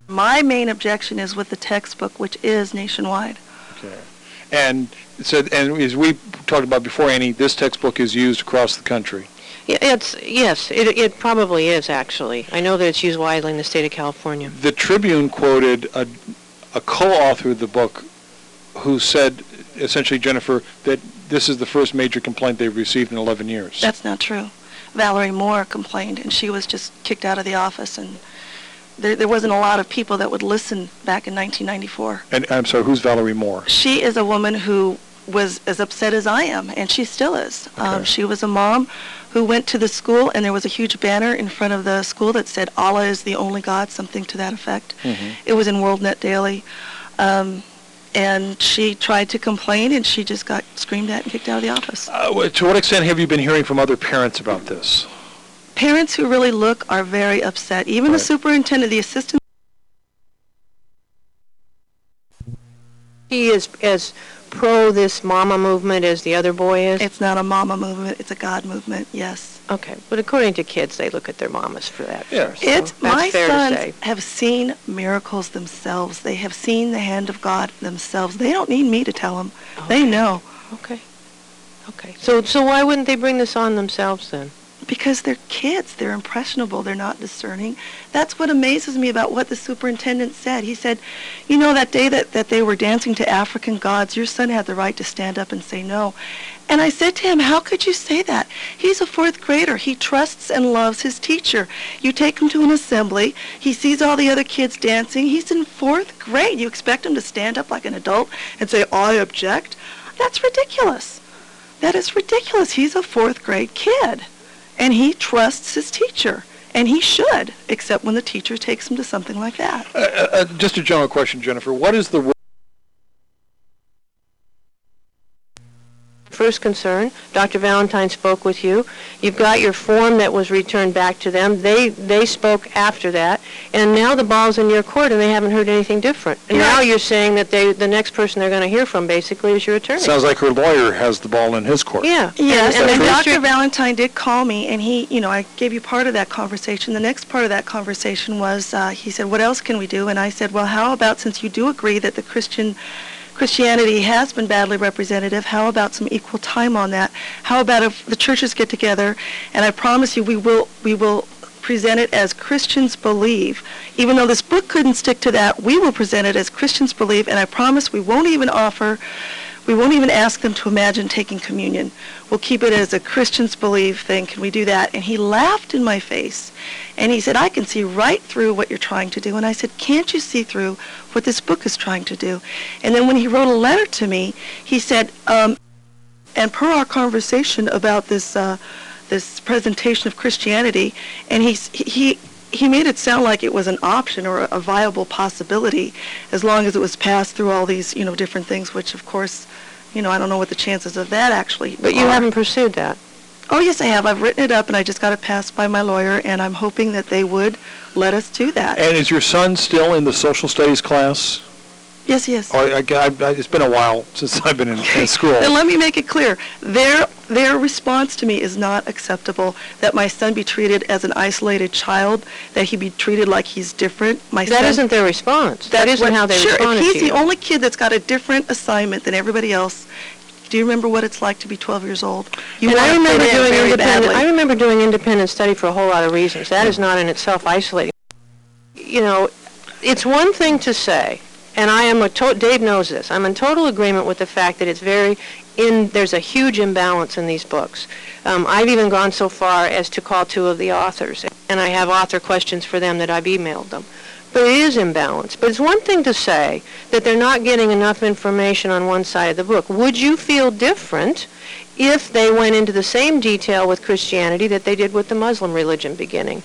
My main objection is with the textbook, which is nationwide. Okay. And as we talked about before, Annie, this textbook is used across the country. Yeah, it probably is, actually. I know that it's used widely in the state of California. The Tribune quoted a co-author of the book who said, essentially, Jennifer, that this is the first major complaint they've received in 11 years. That's not true. Valerie Moore complained, and she was just kicked out of the office, and there wasn't a lot of people that would listen back in 1994. And I'm sorry, who's Valerie Moore? She is a woman who was as upset as I am, and she still is. Okay. She was a mom who went to the school, and there was a huge banner in front of the school that said, Allah is the only God, something to that effect. Mm-hmm. It was in WorldNet Daily. And she tried to complain, and she just got screamed at and kicked out of the office. To what extent have you been hearing from other parents about this? Parents who really look are very upset. Even the superintendent, the assistant. He is as pro this mama movement as the other boy is? It's not a mama movement. It's a God movement, yes. Okay, but according to kids, they look at their mamas for that. Yes. First, so My fair sons to say. have seen miracles themselves. They have seen the hand of God themselves. They don't need me to tell them. Okay. They know. Okay. So why wouldn't they bring this on themselves then? Because they're kids. They're impressionable. They're not discerning. That's what amazes me about what the superintendent said. He said, you know, that day that they were dancing to African gods, your son had the right to stand up and say no. And I said to him, how could you say that? He's a fourth grader. He trusts and loves his teacher. You take him to an assembly. He sees all the other kids dancing. He's in fourth grade. You expect him to stand up like an adult and say, I object? That's ridiculous. That is ridiculous. He's a fourth grade kid. And he trusts his teacher. And he should, except when the teacher takes him to something like that. Just a general question, Jennifer. What is the First concern, Dr. Valentine spoke with you. You've got your form that was returned back to them. They spoke after that. And now the ball's in your court, and they haven't heard anything different. And now you're saying that the next person they're going to hear from, basically, is your attorney. Sounds like her lawyer has the ball in his court. Yeah. Yes, and the Dr. Valentine did call me, and he, I gave you part of that conversation. The next part of that conversation was, he said, what else can we do? And I said, well, how about, since you do agree that the Christianity has been badly representative, how about some equal time on that? How about if the churches get together, and I promise you we will present it as Christians believe. Even though this book couldn't stick to that, we will present it as Christians believe, and I promise we won't even ask them to imagine taking communion. We'll keep it as a Christians believe thing. Can we do that? And he laughed in my face. And he said, I can see right through what you're trying to do. And I said, can't you see through what this book is trying to do? And then when he wrote a letter to me, he said, and per our conversation about this presentation of Christianity, and he made it sound like it was an option or a viable possibility as long as it was passed through all these, different things, which, of course, I don't know what the chances of that actually But you haven't pursued that. Oh, yes, I have. I've written it up, and I just got it passed by my lawyer, and I'm hoping that they would let us do that. And is your son still in the social studies class? Yes, he is. Oh, it's been a while since I've been in school. Then let me make it clear. Their response to me is not acceptable, that my son be treated as an isolated child, that he be treated like he's different. That isn't their response. That isn't how they responded to you. Sure, if he's the only kid that's got a different assignment than everybody else, do you remember what it's like to be 12 years old? I remember doing independent study for a whole lot of reasons. That is not in itself isolating. It's one thing to say, and I am Dave knows this. I'm in total agreement with the fact that there's a huge imbalance in these books. I've even gone so far as to call two of the authors, and I have author questions for them that I've emailed them. But it is imbalanced. But it's one thing to say that they're not getting enough information on one side of the book. Would you feel different if they went into the same detail with Christianity that they did with the Muslim religion beginning?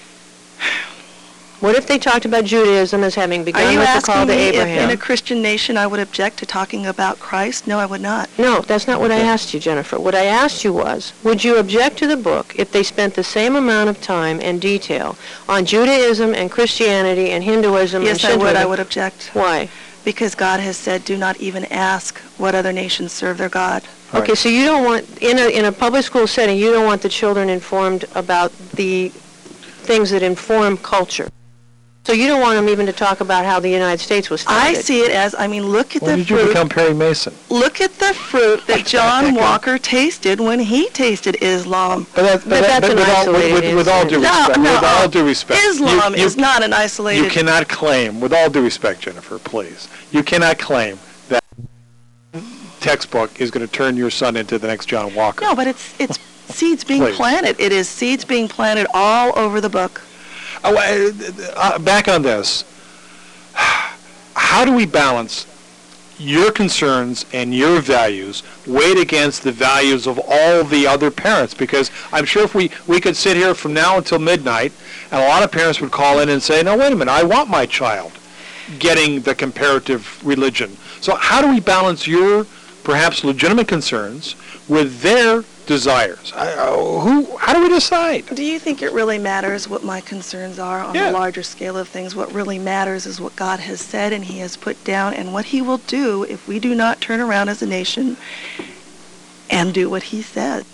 What if they talked about Judaism as having begun with the call to Abraham? Are you asking me if in a Christian nation I would object to talking about Christ? No, I would not. No, that's not what I asked you, Jennifer. What I asked you was, would you object to the book if they spent the same amount of time and detail on Judaism and Christianity and Hinduism and Shintoism? Yes, I would object. Why? Because God has said, do not even ask what other nations serve their God. Okay, right. So you don't want, in a public school setting, you don't want the children informed about the things that inform culture. So you don't want him even to talk about how the United States was started? I see it as, look at When the did you fruit. become Perry Mason? Look at the fruit that John Walker tasted when he tasted Islam. that's an isolated with all due incident. respect, No, with all due respect, Islam you is not an isolated... You cannot claim, with all due respect, Jennifer, please, you cannot claim that textbook is going to turn your son into the next John Walker. No, but it's seeds being Please. planted. It is seeds being planted all over the book. Back on this, how do we balance your concerns and your values weighed against the values of all the other parents? Because I'm sure if we could sit here from now until midnight, and a lot of parents would call in and say, no, wait a minute, I want my child getting the comparative religion. So how do we balance your perhaps legitimate concerns with their desires? How do we decide? Do you think it really matters what my concerns are on Yeah. the larger scale of things? What really matters is what God has said and he has put down and what he will do if we do not turn around as a nation and do what he said.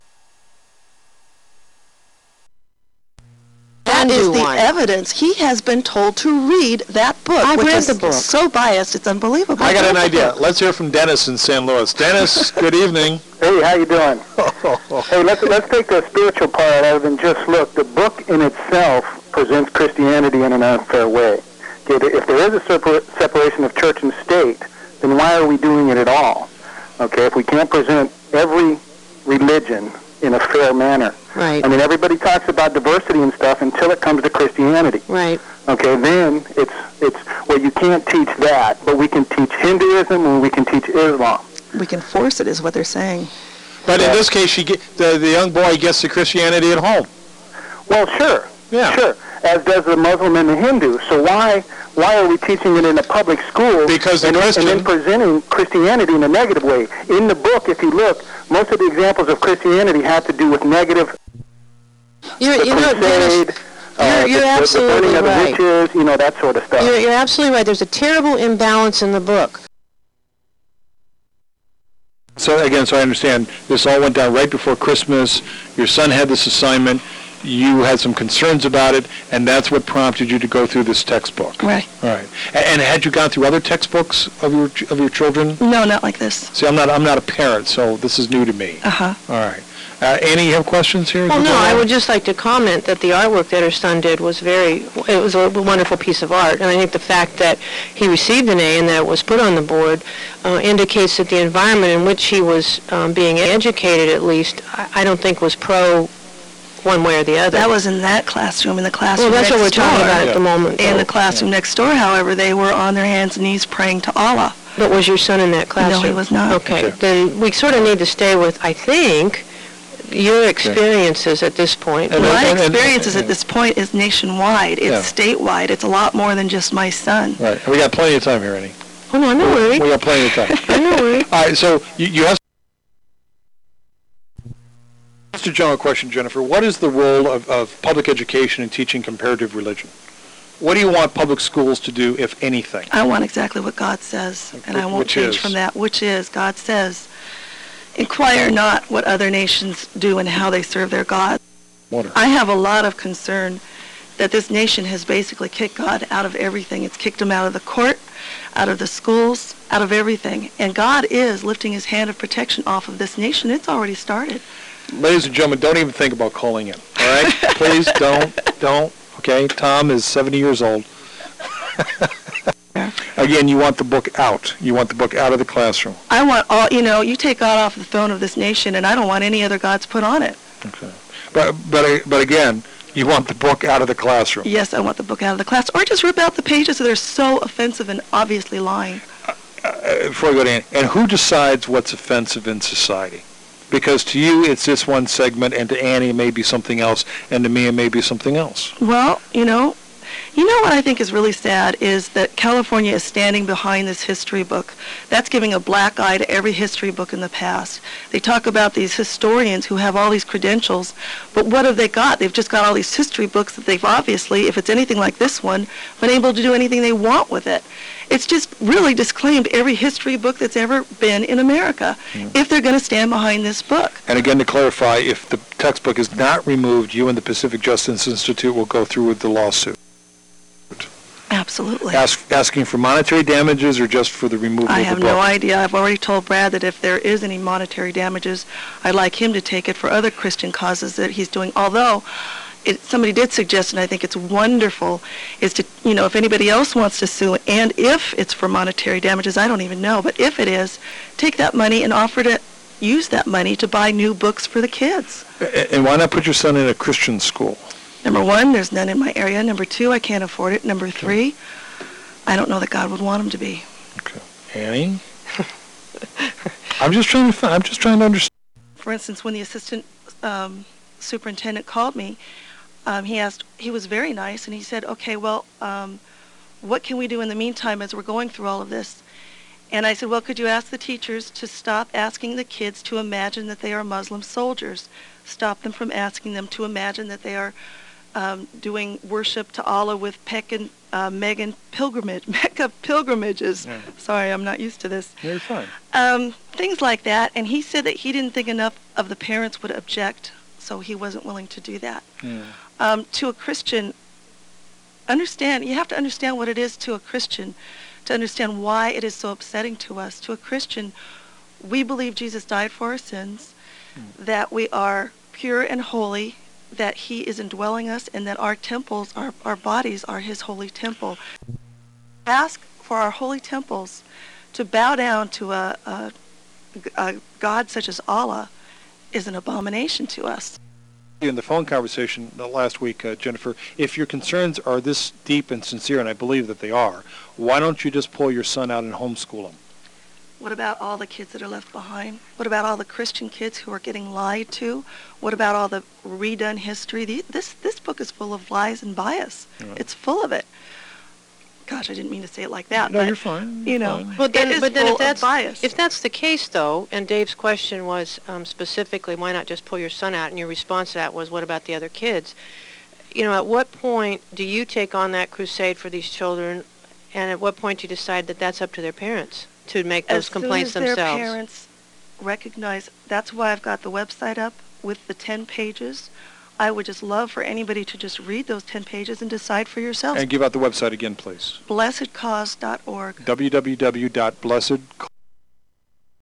That And is do the one. evidence. He has been told to read that book. I've which read is the book. so biased, it's unbelievable. I got an idea. Let's hear from Dennis in San Luis. Dennis, good evening. Hey, how you doing? Hey, let's take the spiritual part out of it and just look. The book in itself presents Christianity in an unfair way. Okay, if there is a separation of church and state, then why are we doing it at all? Okay, if we can't present every religion in a fair manner. Right. I mean, everybody talks about diversity and stuff until it comes to Christianity. Right. Okay, then it's well, you can't teach that, but we can teach Hinduism and we can teach Islam. We can force it, is what they're saying. But in this case, the young boy gets the Christianity at home. Well, sure. Yeah. Sure. As does the Muslim and the Hindu. So why are we teaching it in a public school Because the and Christian- then presenting Christianity in a negative way? In the book, if you look, most of the examples of Christianity have to do with negative, You the know, Dennis, crusade, you're the absolutely burning of the right. witches, that sort of stuff. You're absolutely right. There's a terrible imbalance in the book. So again, so I understand, this all went down right before Christmas. Your son had this assignment. You had some concerns about it, and that's what prompted you to go through this textbook. Right. All right. And had you gone through other textbooks of your children? No, not like this. See, I'm not a parent, so this is new to me. Uh-huh. All right. Annie, you have questions here? Well, no, I would just like to comment that the artwork that her son did was it was a wonderful piece of art. And I think the fact that he received an A and that it was put on the board indicates that the environment in which he was being educated, at least, I don't think was pro one way or the other. That was in that classroom, in the classroom well, that's what we're next talking door. about at the moment. In though. the classroom next door, however, they were on their hands and knees praying to Allah. But was your son in that classroom? No, he was not. Okay. Okay. Then we sort of need to stay with, I think, your experiences at this point. And My and- experiences at this point is nationwide. It's Yeah. statewide. It's a lot more than just my son. Right. We got plenty of time here, Annie. Oh, no, I'm not worried. We got plenty of time. I'm not worried. All right, so you have... Mr. General question, Jennifer. What is the role of public education in teaching comparative religion? What do you want public schools to do, if anything? I want exactly what God says, and I won't Which change is? from that, which is, God says, inquire not what other nations do and how they serve their God. Wonderful. I have a lot of concern that this nation has basically kicked God out of everything. It's kicked him out of the court, out of the schools, out of everything. And God is lifting his hand of protection off of this nation. It's already started. Ladies and gentlemen, don't even think about calling in, all right? Please don't, okay? Tom is 70 years old. Again, you want the book out. You want the book out of the classroom. I want all, you take God off the throne of this nation, and I don't want any other gods put on it. Okay. But again, you want the book out of the classroom. Yes, I want the book out of the class. Or just rip out the pages that are so offensive and obviously lying. Before I go to Annie, and who decides what's offensive in society? Because to you, it's this one segment, and to Annie, it may be something else, and to me, it may be something else. Well, what I think is really sad is that California is standing behind this history book. That's giving a black eye to every history book in the past. They talk about these historians who have all these credentials, but what have they got? They've just got all these history books that they've obviously, if it's anything like this one, been able to do anything they want with it. It's just really disclaimed every history book that's ever been in America, if they're going to stand behind this book. And again, to clarify, if the textbook is not removed, you and the Pacific Justice Institute will go through with the lawsuit. Absolutely. Asking for monetary damages or just for the removal I of the have book? no idea. I've already told Brad that if there is any monetary damages, I'd like him to take it for other Christian causes that he's doing. Although, somebody did suggest, and I think it's wonderful, is to, if anybody else wants to sue, and if it's for monetary damages, I don't even know, but if it is, take that money and offer to use that money to buy new books for the kids. And why not put your son in a Christian school? Number one, there's none in my area. Number two, I can't afford it. Number three, I don't know that God would want him to be. Okay. Annie? I'm just trying to understand. For instance, when the assistant superintendent called me, he was very nice, and he said, okay, well, what can we do in the meantime as we're going through all of this? And I said, well, could you ask the teachers to stop asking the kids to imagine that they are Muslim soldiers? Stop them from asking them to imagine that they are doing worship to Allah with Mecca pilgrimages. Yeah. Sorry, I'm not used to this. You're fine. Things like that. And he said that he didn't think enough of the parents would object, so he wasn't willing to do that. Yeah. To a Christian, you have to understand what it is to a Christian to understand why it is so upsetting to us. To a Christian, we believe Jesus died for our sins, that we are pure and holy, that he is indwelling us, and that our temples, our bodies are his holy temple. Ask for our holy temples to bow down to a God such as Allah is an abomination to us. In the phone conversation last week, Jennifer, if your concerns are this deep and sincere, and I believe that they are, why don't you just pull your son out and homeschool him? What about all the kids that are left behind? What about all the Christian kids who are getting lied to? What about all the redone history? This book is full of lies and bias. Right. It's full of it. Gosh, I didn't mean to say it like that. No, but, you're fine. Well, then, it is but then full if that's of bias. if that's the case, though, and Dave's question was specifically, why not just pull your son out? And your response to that was, what about the other kids? At what point do you take on that crusade for these children, and at what point do you decide that that's up to their parents to make those complaints As soon as themselves? their parents recognize, that's why I've got the website up with the 10 pages. I would just love for anybody to just read those 10 pages and decide for yourselves. And give out the website again, please. blessedcause.org. www.blessedcause.org.